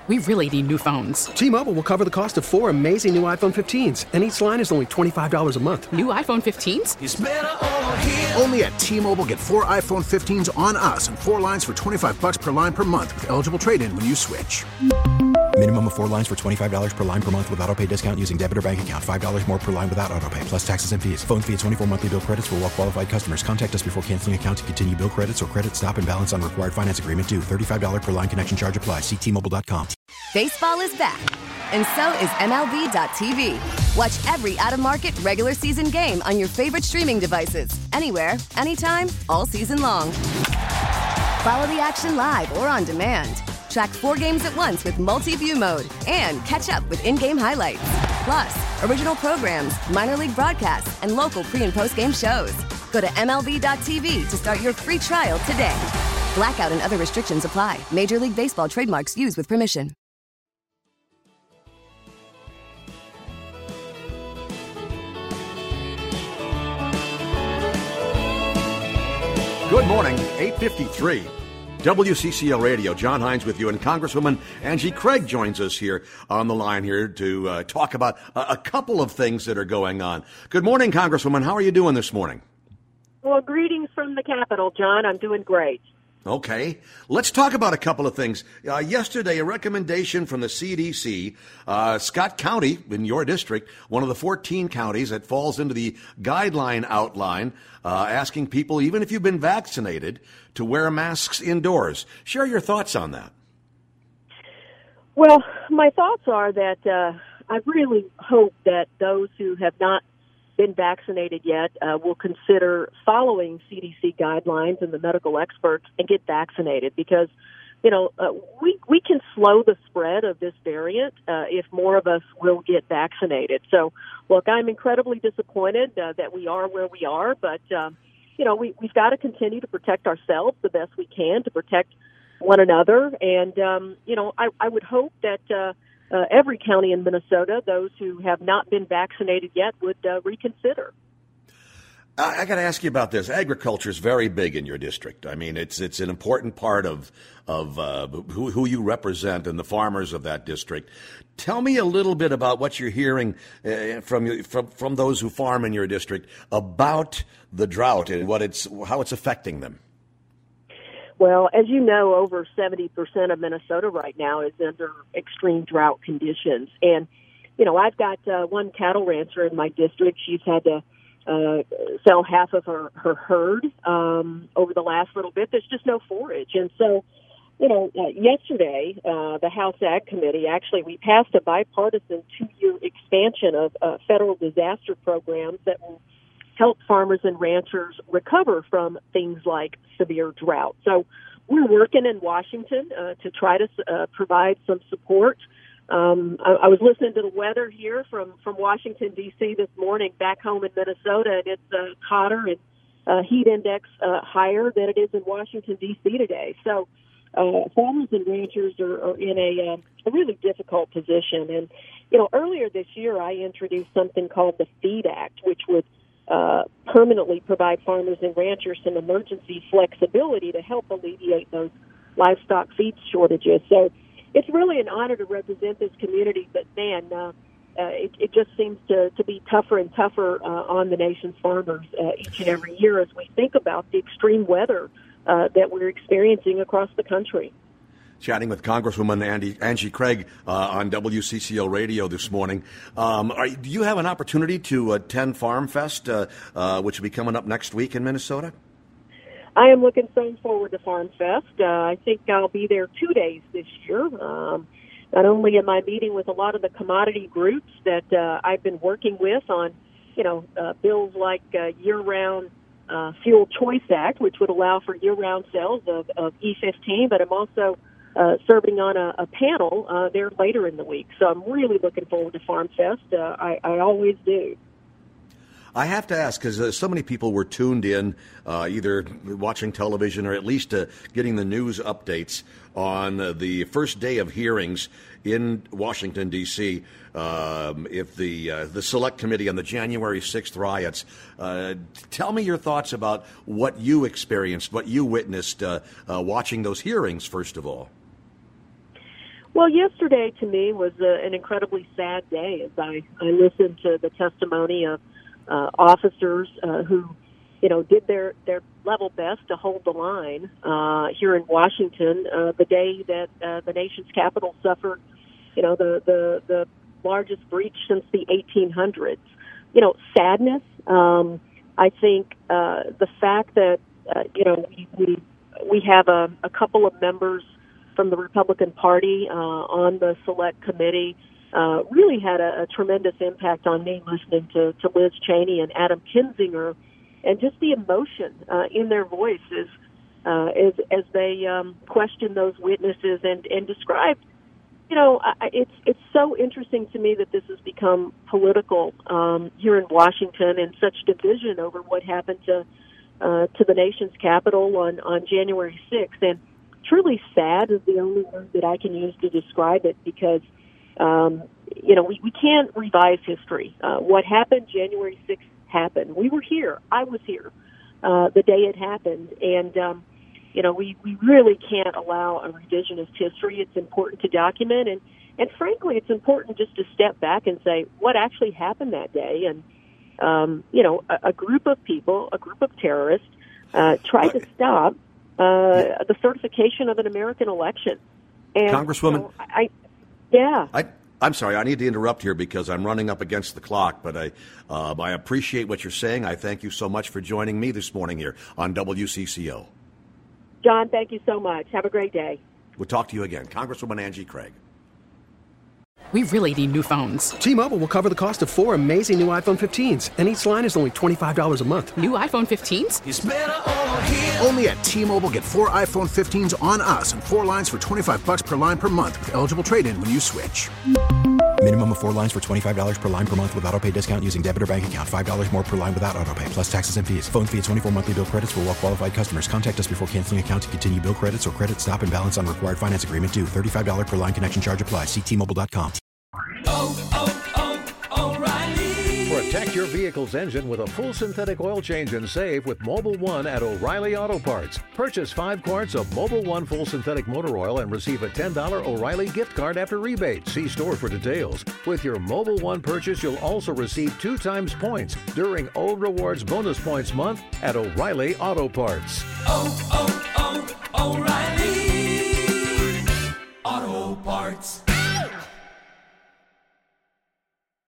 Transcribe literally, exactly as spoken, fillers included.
We really need new phones. T-Mobile will cover the cost of four amazing new iPhone fifteens, and each line is only twenty-five dollars a month. New iPhone fifteens? It's better over here. Only at T-Mobile, get four iPhone fifteens on us and four lines for twenty-five dollars per line per month with eligible trade-in when you switch. Minimum of four lines for twenty-five dollars per line per month with autopay discount using debit or bank account. five dollars more per line without autopay, plus taxes and fees. Phone fee at twenty-four monthly bill credits for well-qualified customers. Contact us before canceling account to continue bill credits or credit stop and balance on required finance agreement due. thirty-five dollars per line connection charge applies. See T Mobile dot com. Baseball is back, and so is M L B dot T V. Watch every out-of-market regular season game on your favorite streaming devices. Anywhere, anytime, all season long. Follow the action live or on demand. Track four games at once with multi-view mode and catch up with in-game highlights. Plus, original programs, minor league broadcasts, and local pre- and post-game shows. Go to M L B dot T V to start your free trial today. Blackout and other restrictions apply. Major League Baseball trademarks used with permission. Good morning, eight fifty-three. W C C L Radio, John Hines with you, and Congresswoman Angie Craig joins us here on the line here to uh, talk about a, a couple of things that are going on. Good morning, Congresswoman. How are you doing this morning? Well, greetings from the Capitol, John. I'm doing great. Okay. Let's talk about a couple of things. Uh, yesterday, a recommendation from the C D C, uh, Scott County in your district, one of the fourteen counties that falls into the guideline outline, uh, asking people, even if you've been vaccinated, to wear masks indoors. Share your thoughts on that. Well, my thoughts are that uh, I really hope that those who have not been vaccinated yet uh, will consider following C D C guidelines and the medical experts and get vaccinated, because, you know, uh, we we can slow the spread of this variant uh, if more of us will get vaccinated. So, look, I'm incredibly disappointed uh, that we are where we are, but, um, you know, we, we've got to continue to protect ourselves the best we can, to protect one another. And, um, you know, I, I would hope that uh, Uh, every county in Minnesota, those who have not been vaccinated yet, would uh, reconsider. I, I got to ask you about this. Agriculture is very big in your district. I mean, it's it's an important part of of uh, who, who you represent and the farmers of that district. Tell me a little bit about what you're hearing uh, from from from those who farm in your district about the drought and what it's how it's affecting them. Well, as you know, over seventy percent of Minnesota right now is under extreme drought conditions. And, you know, I've got uh, one cattle rancher in my district. She's had to uh, sell half of her, her herd um, over the last little bit. There's just no forage. And so, you know, uh, yesterday, uh, the House Ag Committee, actually, we passed a bipartisan two-year expansion of uh, federal disaster programs that will help farmers and ranchers recover from things like severe drought. So we're working in Washington uh, to try to uh, provide some support. Um, I, I was listening to the weather here from, from Washington, D C this morning, back home in Minnesota, and it's uh, hotter and uh, heat index uh, higher than it is in Washington, D C today. So uh, farmers and ranchers are, are in a, uh, a really difficult position. And, you know, earlier this year I introduced something called the FEED Act, which would Uh, permanently provide farmers and ranchers some emergency flexibility to help alleviate those livestock feed shortages. So it's really an honor to represent this community, but man, uh, uh, it, it just seems to, to be tougher and tougher uh, on the nation's farmers uh, each and every year as we think about the extreme weather uh, that we're experiencing across the country. Chatting with Congresswoman Andy, Angie Craig uh, on W C C L Radio this morning. Um, are, do you have an opportunity to attend Farm Fest, uh, uh, which will be coming up next week in Minnesota? I am looking so forward to Farm Fest. Uh, I think I'll be there two days this year. Um, not only am I meeting with a lot of the commodity groups that uh, I've been working with on, you know, uh, bills like uh, year-round uh, Fuel Choice Act, which would allow for year-round sales of, of E fifteen, but I'm also Uh, serving on a, a panel uh, there later in the week. So I'm really looking forward to Farm Fest. Uh, I, I always do. I have to ask, because uh, so many people were tuned in, uh, either watching television or at least uh, getting the news updates on uh, the first day of hearings in Washington, D C, um, if the uh, the Select Committee on the January sixth riots. Uh, tell me your thoughts about what you experienced, what you witnessed uh, uh, watching those hearings, first of all. Well, yesterday to me was uh, an incredibly sad day as I, I listened to the testimony of uh, officers uh, who, you know, did their, their level best to hold the line uh, here in Washington uh, the day that uh, the nation's capital suffered, you know, the, the, the largest breach since the eighteen hundreds. You know, sadness. Um, I think uh, the fact that, uh, you know, we, we, we have a, a couple of members from the Republican Party uh, on the select committee uh, really had a, a tremendous impact on me listening to, to Liz Cheney and Adam Kinzinger, and just the emotion uh, in their voices uh, as, as they um, questioned those witnesses and, and described, you know, I, it's it's so interesting to me that this has become political um, here in Washington, and such division over what happened to uh, to the nation's capital on, on January sixth. And truly sad is the only word that I can use to describe it, because, um, you know, we, we can't revise history. Uh, what happened January sixth happened. We were here. I was here uh, the day it happened. And, um, you know, we, we really can't allow a revisionist history. It's important to document. And, and frankly, it's important just to step back and say what actually happened that day. And, um, you know, a, a group of people, a group of terrorists, uh, tried to stop Uh, the certification of an American election. And, Congresswoman, you know, I, yeah. I, I'm sorry, I need to interrupt here because I'm running up against the clock, but I, uh, I appreciate what you're saying. I thank you so much for joining me this morning here on W C C O. John, thank you so much. Have a great day. We'll talk to you again. Congresswoman Angie Craig. We really need new phones. T-Mobile will cover the cost of four amazing new iPhone fifteens, and each line is only twenty-five dollars a month. New iPhone fifteens? It's better over here. Only at T-Mobile, get four iPhone fifteens on us and four lines for twenty-five bucks per line per month with eligible trade-in when you switch. Minimum of four lines for twenty-five dollars per line per month with autopay discount using debit or bank account. five dollars more per line without autopay, plus taxes and fees. Phone fee at twenty-four monthly bill credits for well-qualified customers. Contact us before canceling account to continue bill credits or credit stop and balance on required finance agreement due. thirty-five dollars per line connection charge applies. See T Mobile dot com. Oh, oh, oh, O'Reilly. Protect your vehicle's engine with a full synthetic oil change and save with Mobil one at O'Reilly Auto Parts. Purchase five quarts of Mobil one full synthetic motor oil and receive a ten dollars O'Reilly gift card after rebate. See store for details. With your Mobil one purchase, you'll also receive two times points during O Rewards Bonus Points Month at O'Reilly Auto Parts. Oh, oh, oh, O'Reilly Auto Parts.